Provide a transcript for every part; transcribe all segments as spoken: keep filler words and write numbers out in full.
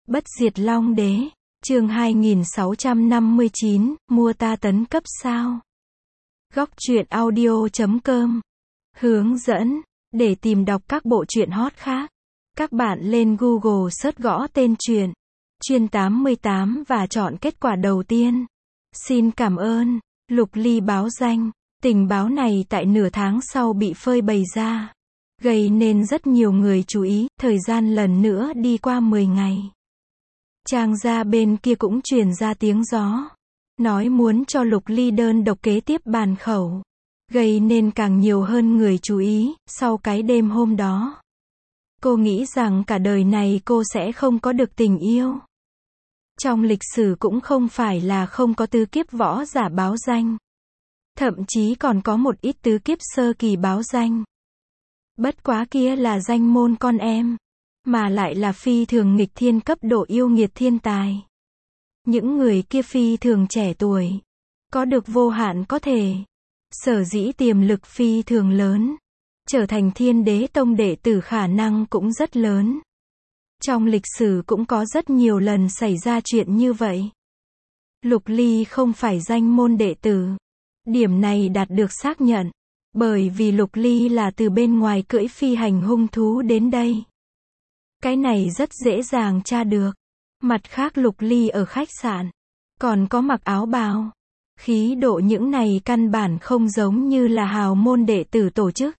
Bất diệt Long Đế, chương hai nghìn sáu trăm năm mươi chín, mua ta tấn cấp sao? Góc truyện audio chấm com. Hướng dẫn, để tìm đọc các bộ truyện hot khác, các bạn lên Google search gõ tên truyện, Chuyên tám mươi tám và chọn kết quả đầu tiên. Xin cảm ơn, Lục Ly báo danh, tình báo này tại nửa tháng sau bị phơi bày ra, gây nên rất nhiều người chú ý, thời gian lần nữa đi qua mười ngày. Trang gia bên kia cũng truyền ra tiếng gió, nói muốn cho Lục Ly đơn độc kế tiếp bàn khẩu, gây nên càng nhiều hơn người chú ý. Sau cái đêm hôm đó, cô nghĩ rằng cả đời này cô sẽ không có được tình yêu. Trong lịch sử cũng không phải là không có tứ kiếp võ giả báo danh, thậm chí còn có một ít tứ kiếp sơ kỳ báo danh. Bất quá kia là danh môn con em, mà lại là phi thường nghịch thiên cấp độ yêu nghiệt thiên tài. Những người kia phi thường trẻ tuổi, có được vô hạn có thể, sở dĩ tiềm lực phi thường lớn, trở thành Thiên Đế Tông đệ tử khả năng cũng rất lớn. Trong lịch sử cũng có rất nhiều lần xảy ra chuyện như vậy. Lục Ly không phải danh môn đệ tử, điểm này đạt được xác nhận, bởi vì Lục Ly là từ bên ngoài cưỡi phi hành hung thú đến đây. Cái này rất dễ dàng tra được. Mặt khác Lục Ly ở khách sạn, còn có mặc áo bào. Khí độ những này căn bản không giống như là hào môn đệ tử tổ chức.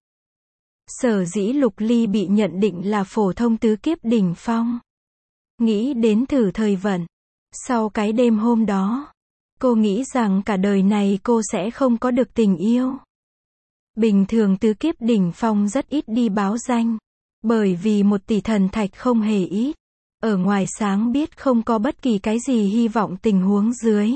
Sở dĩ Lục Ly bị nhận định là phổ thông tứ kiếp đỉnh phong. Nghĩ đến thử thời vận. Sau cái đêm hôm đó, cô nghĩ rằng cả đời này cô sẽ không có được tình yêu. Bình thường tứ kiếp đỉnh phong rất ít đi báo danh, bởi vì một tỷ thần thạch không hề ít. Ở ngoài sáng biết không có bất kỳ cái gì hy vọng tình huống dưới,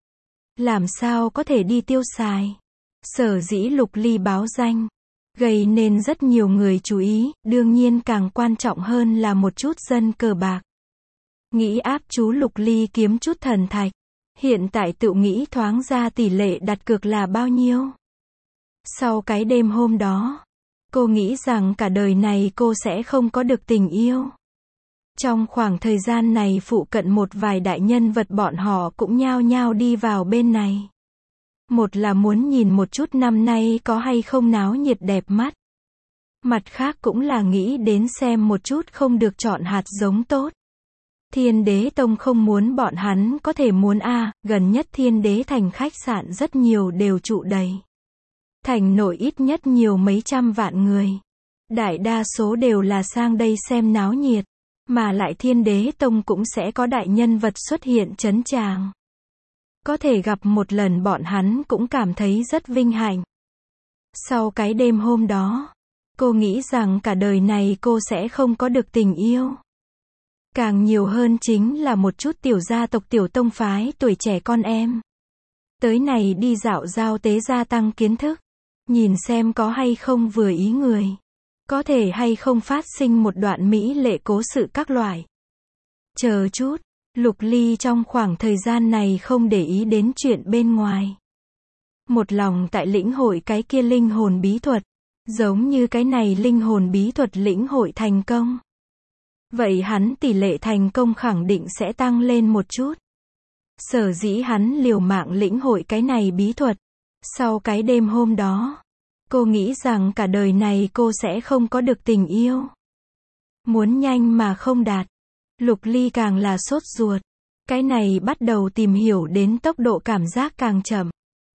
làm sao có thể đi tiêu xài. Sở dĩ Lục Ly báo danh, gây nên rất nhiều người chú ý, đương nhiên càng quan trọng hơn là một chút dân cờ bạc. Nghĩ áp chú Lục Ly kiếm chút thần thạch, hiện tại tự nghĩ thoáng ra tỷ lệ đặt cược là bao nhiêu. Sau cái đêm hôm đó, cô nghĩ rằng cả đời này cô sẽ không có được tình yêu. Trong khoảng thời gian này phụ cận một vài đại nhân vật bọn họ cũng nhao nhao đi vào bên này. Một là muốn nhìn một chút năm nay có hay không náo nhiệt đẹp mắt. Mặt khác cũng là nghĩ đến xem một chút không được chọn hạt giống tốt. Thiên Đế Tông không muốn bọn hắn có thể muốn a à, gần nhất Thiên Đế Thành khách sạn rất nhiều đều trụ đầy. Thành nội ít nhất nhiều mấy trăm vạn người. Đại đa số đều là sang đây xem náo nhiệt. Mà lại Thiên Đế Tông cũng sẽ có đại nhân vật xuất hiện trấn tràng. Có thể gặp một lần bọn hắn cũng cảm thấy rất vinh hạnh. Sau cái đêm hôm đó, cô nghĩ rằng cả đời này cô sẽ không có được tình yêu. Càng nhiều hơn chính là một chút tiểu gia tộc tiểu tông phái tuổi trẻ con em. Tới này đi dạo giao tế gia tăng kiến thức. Nhìn xem có hay không vừa ý người. Có thể hay không phát sinh một đoạn mỹ lệ cố sự các loại. Chờ chút, Lục Ly trong khoảng thời gian này không để ý đến chuyện bên ngoài. Một lòng tại lĩnh hội cái kia linh hồn bí thuật. Giống như cái này linh hồn bí thuật lĩnh hội thành công. Vậy hắn tỷ lệ thành công khẳng định sẽ tăng lên một chút. Sở dĩ hắn liều mạng lĩnh hội cái này bí thuật. Sau cái đêm hôm đó, cô nghĩ rằng cả đời này cô sẽ không có được tình yêu. Muốn nhanh mà không đạt. Lục Ly càng là sốt ruột. Cái này bắt đầu tìm hiểu đến tốc độ cảm giác càng chậm.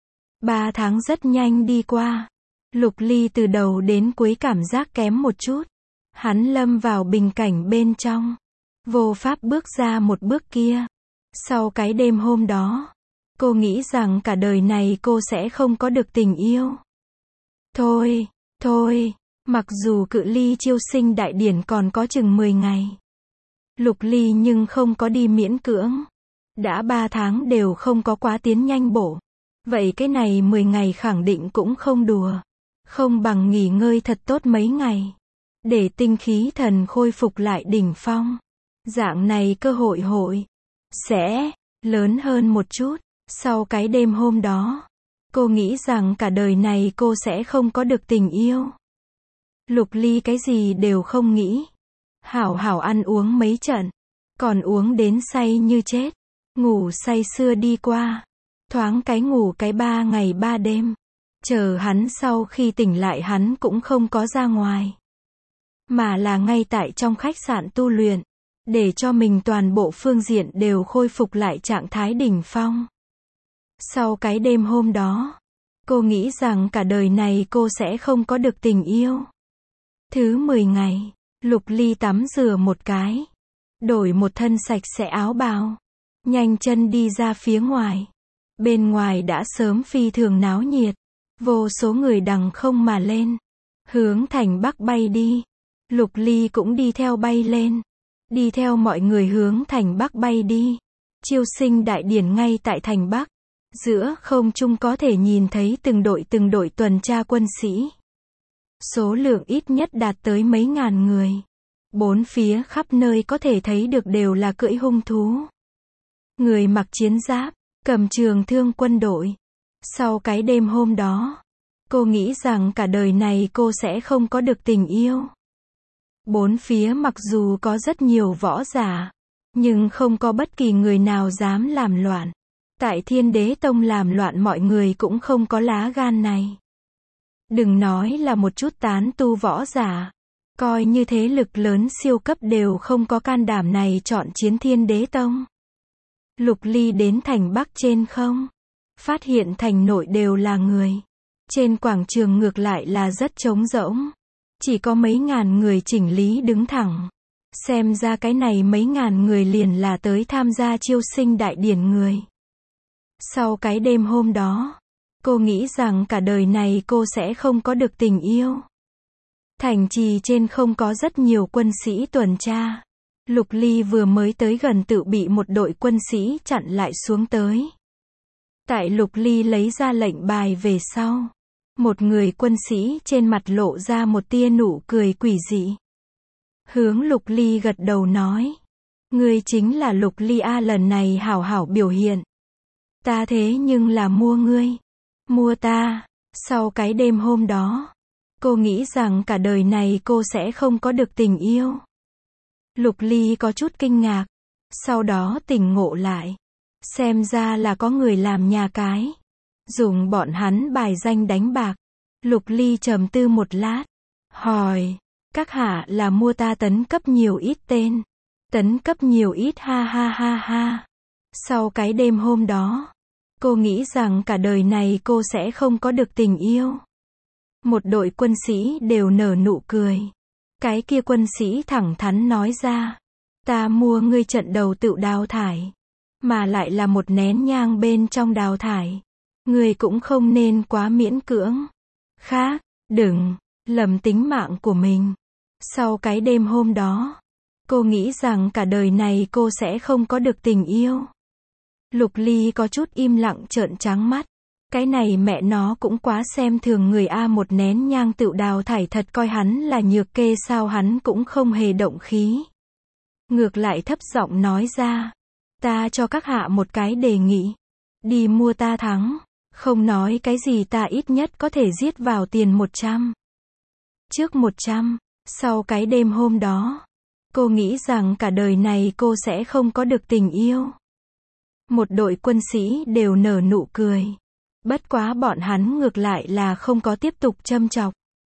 Ba tháng rất nhanh đi qua. Lục Ly từ đầu đến cuối cảm giác kém một chút. Hắn lâm vào bình cảnh bên trong. Vô pháp bước ra một bước kia. Sau cái đêm hôm đó, cô nghĩ rằng cả đời này cô sẽ không có được tình yêu. Thôi, thôi, mặc dù cự ly chiêu sinh đại điển còn có chừng mười ngày. Lục Ly nhưng không có đi miễn cưỡng. Đã ba tháng đều không có quá tiến nhanh bổ. Vậy cái này mười ngày khẳng định cũng không đùa. Không bằng nghỉ ngơi thật tốt mấy ngày. Để tinh khí thần khôi phục lại đỉnh phong. Dạng này cơ hội hội sẽ lớn hơn một chút. Sau cái đêm hôm đó, cô nghĩ rằng cả đời này cô sẽ không có được tình yêu. Lục Ly cái gì đều không nghĩ. Hảo hảo ăn uống mấy trận. còn uống đến say như chết, ngủ say sưa đi qua, thoáng cái ngủ cái ba ngày ba đêm, chờ hắn sau khi tỉnh lại hắn cũng không có ra ngoài, mà là ngay tại trong khách sạn tu luyện, để cho mình toàn bộ phương diện đều khôi phục lại trạng thái đỉnh phong. Sau cái đêm hôm đó, cô nghĩ rằng cả đời này cô sẽ không có được tình yêu. Thứ mười ngày, Lục Ly tắm rửa một cái, đổi một thân sạch sẽ áo bào, nhanh chân đi ra phía ngoài. Bên ngoài đã sớm phi thường náo nhiệt, vô số người đằng không mà lên, hướng thành Bắc bay đi. Lục Ly cũng đi theo bay lên, đi theo mọi người hướng thành Bắc bay đi. Chiêu sinh đại điển ngay tại thành Bắc, giữa không trung có thể nhìn thấy từng đội từng đội tuần tra quân sĩ. Số lượng ít nhất đạt tới mấy ngàn người. Bốn phía khắp nơi có thể thấy được đều là cưỡi hung thú. Người mặc chiến giáp, cầm trường thương quân đội. Sau cái đêm hôm đó, cô nghĩ rằng cả đời này cô sẽ không có được tình yêu. Bốn phía mặc dù có rất nhiều võ giả, nhưng không có bất kỳ người nào dám làm loạn. Tại Thiên Đế Tông làm loạn mọi người cũng không có lá gan này. Đừng nói là một chút tán tu võ giả, coi như thế lực lớn siêu cấp đều không có can đảm này chọn chiến Thiên Đế Tông. Lục Ly đến thành Bắc trên không, phát hiện thành nội đều là người. Trên quảng trường ngược lại là rất trống rỗng, chỉ có mấy ngàn người chỉnh lý đứng thẳng. Xem ra cái này mấy ngàn người liền là tới tham gia chiêu sinh đại điển người. Sau cái đêm hôm đó, cô nghĩ rằng cả đời này cô sẽ không có được tình yêu. Thành trì trên không có rất nhiều quân sĩ tuần tra. Lục Ly vừa mới tới gần tự bị một đội quân sĩ chặn lại xuống tới. Tại Lục Ly lấy ra lệnh bài về sau, một người quân sĩ trên mặt lộ ra một tia nụ cười quỷ dị. Hướng Lục Ly gật đầu nói, ngươi chính là Lục Ly a, lần này hảo hảo biểu hiện. Ta thế nhưng là mua ngươi, mua ta. Sau cái đêm hôm đó, cô nghĩ rằng cả đời này cô sẽ không có được tình yêu. Lục Ly có chút kinh ngạc, sau đó tỉnh ngộ lại. Xem ra là có người làm nhà cái, dùng bọn hắn bài danh đánh bạc. Lục Ly trầm tư một lát, hỏi, các hạ là mua ta tấn cấp nhiều ít tên? Tấn cấp nhiều ít ha ha ha ha. Sau cái đêm hôm đó, cô nghĩ rằng cả đời này cô sẽ không có được tình yêu. Một đội quân sĩ đều nở nụ cười. Cái kia quân sĩ thẳng thắn nói ra, ta mua ngươi trận đầu tự đào thải, mà lại là một nén nhang bên trong đào thải. Ngươi cũng không nên quá miễn cưỡng. Khác, đừng lầm tính mạng của mình. Sau cái đêm hôm đó, cô nghĩ rằng cả đời này cô sẽ không có được tình yêu. Lục Ly có chút im lặng trợn trắng mắt. Cái này mẹ nó cũng quá xem thường người a, một nén nhang tự đào thải thật coi hắn là nhược kê sao? Hắn cũng không hề động khí. Ngược lại thấp giọng nói ra, ta cho các hạ một cái đề nghị. Đi mua ta thắng. Không nói cái gì ta ít nhất có thể giết vào tiền một trăm. Trước một trăm, sau cái đêm hôm đó, cô nghĩ rằng cả đời này cô sẽ không có được tình yêu. Một đội quân sĩ đều nở nụ cười. Bất quá bọn hắn ngược lại là không có tiếp tục châm chọc.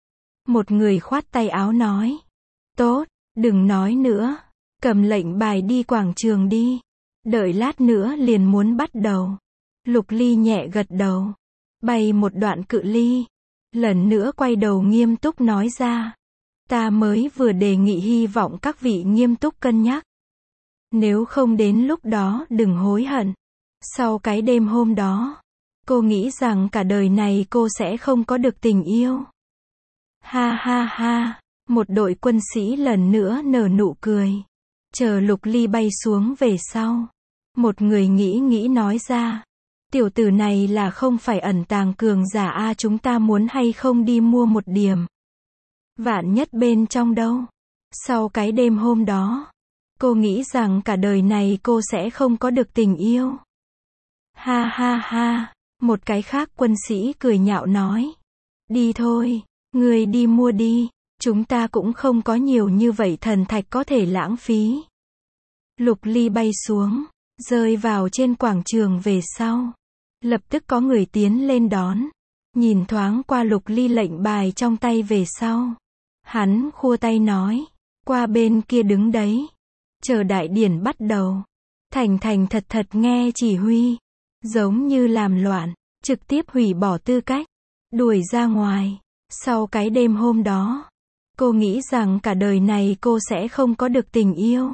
Một người khoát tay áo nói, tốt, đừng nói nữa, cầm lệnh bài đi quảng trường đi. Đợi lát nữa liền muốn bắt đầu. Lục Ly nhẹ gật đầu, bay một đoạn cự ly, lần nữa quay đầu nghiêm túc nói ra, ta mới vừa đề nghị hy vọng các vị nghiêm túc cân nhắc. Nếu không đến lúc đó đừng hối hận. Sau cái đêm hôm đó, cô nghĩ rằng cả đời này cô sẽ không có được tình yêu. Ha ha ha, một đội quân sĩ lần nữa nở nụ cười. Chờ Lục Ly bay xuống về sau, một người nghĩ nghĩ nói ra, tiểu tử này là không phải ẩn tàng cường giả a, chúng ta muốn hay không đi mua một điểm. Vạn nhất bên trong đâu. Sau cái đêm hôm đó, cô nghĩ rằng cả đời này cô sẽ không có được tình yêu. Ha ha ha, một cái khác quân sĩ cười nhạo nói, đi thôi, người đi mua đi, chúng ta cũng không có nhiều như vậy thần thạch có thể lãng phí. Lục Ly bay xuống, rơi vào trên quảng trường về sau. Lập tức có người tiến lên đón. Nhìn thoáng qua Lục Ly lệnh bài trong tay về sau. Hắn khua tay nói, qua bên kia đứng đấy. Chờ đại điển bắt đầu. Thành thành thật thật nghe chỉ huy. Giống như làm loạn, trực tiếp hủy bỏ tư cách. Đuổi ra ngoài. Sau cái đêm hôm đó, cô nghĩ rằng cả đời này cô sẽ không có được tình yêu.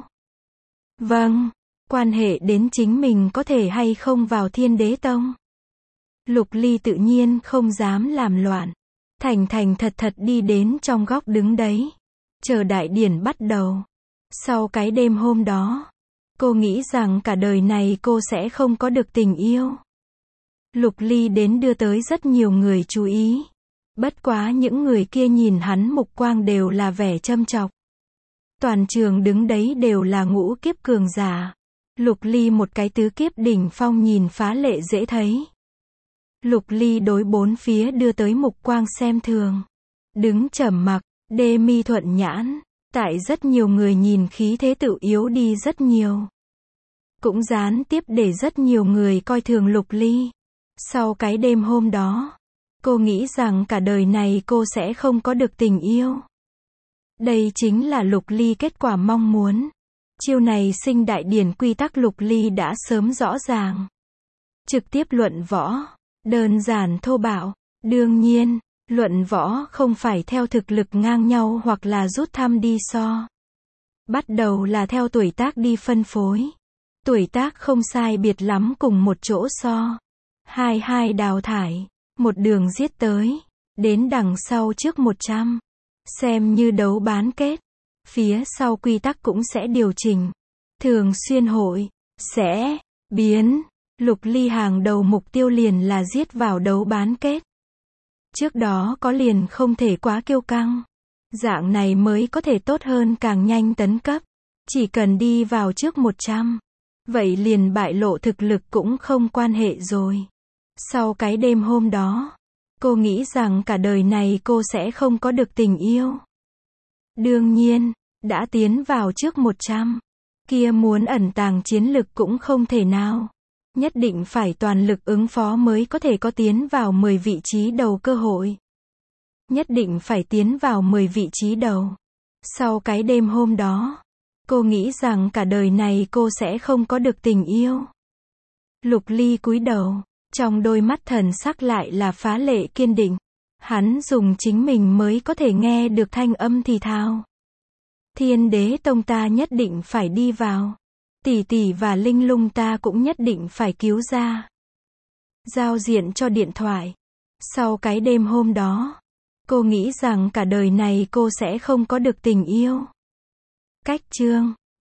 Vâng, quan hệ đến chính mình có thể hay không vào Thiên Đế Tông. Lục Ly tự nhiên không dám làm loạn. Thành thành thật thật đi đến trong góc đứng đấy. Chờ đại điển bắt đầu. Sau cái đêm hôm đó, cô nghĩ rằng cả đời này cô sẽ không có được tình yêu. Lục Ly đến đưa tới rất nhiều người chú ý. Bất quá những người kia nhìn hắn mục quang đều là vẻ châm chọc. Toàn trường đứng đấy đều là ngũ kiếp cường giả. Lục Ly một cái tứ kiếp đỉnh phong nhìn phá lệ dễ thấy. Lục Ly đối bốn phía đưa tới mục quang xem thường. Đứng trầm mặc, đê mi thuận nhãn. Tại rất nhiều người nhìn khí thế tự yếu đi rất nhiều. Cũng gián tiếp để rất nhiều người coi thường Lục Ly. Sau cái đêm hôm đó, cô nghĩ rằng cả đời này cô sẽ không có được tình yêu. Đây chính là Lục Ly kết quả mong muốn. Chiêu này sinh đại điển quy tắc Lục Ly đã sớm rõ ràng. Trực tiếp luận võ. Đơn giản thô bạo. Đương nhiên, luận võ không phải theo thực lực ngang nhau hoặc là rút thăm đi so. Bắt đầu là theo tuổi tác đi phân phối. Tuổi tác không sai biệt lắm cùng một chỗ so. Hai hai đào thải. Một đường giết tới. Đến đằng sau trước một trăm. Xem như đấu bán kết. Phía sau quy tắc cũng sẽ điều chỉnh. Thường xuyên hội. Sẽ. Biến. Lục Ly hàng đầu mục tiêu liền là giết vào đấu bán kết. Trước đó có liền không thể quá kiêu căng. Dạng này mới có thể tốt hơn càng nhanh tấn cấp. Chỉ cần đi vào trước một trăm. Vậy liền bại lộ thực lực cũng không quan hệ rồi. Sau cái đêm hôm đó, cô nghĩ rằng cả đời này cô sẽ không có được tình yêu. Đương nhiên, đã tiến vào trước một trăm. Kia muốn ẩn tàng chiến lực cũng không thể nào. Nhất định phải toàn lực ứng phó mới có thể có tiến vào mười vị trí đầu cơ hội. Nhất định phải tiến vào mười vị trí đầu. Sau cái đêm hôm đó, cô nghĩ rằng cả đời này cô sẽ không có được tình yêu. Lục Ly cúi đầu, trong đôi mắt thần sắc lại là phá lệ kiên định. Hắn dùng chính mình mới có thể nghe được thanh âm thì thào. Thiên Đế Tông ta nhất định phải đi vào. Tỷ tỷ và Linh Lung ta cũng nhất định phải cứu ra. Giao diện cho điện thoại. Sau cái đêm hôm đó, cô nghĩ rằng cả đời này cô sẽ không có được tình yêu. Cách chương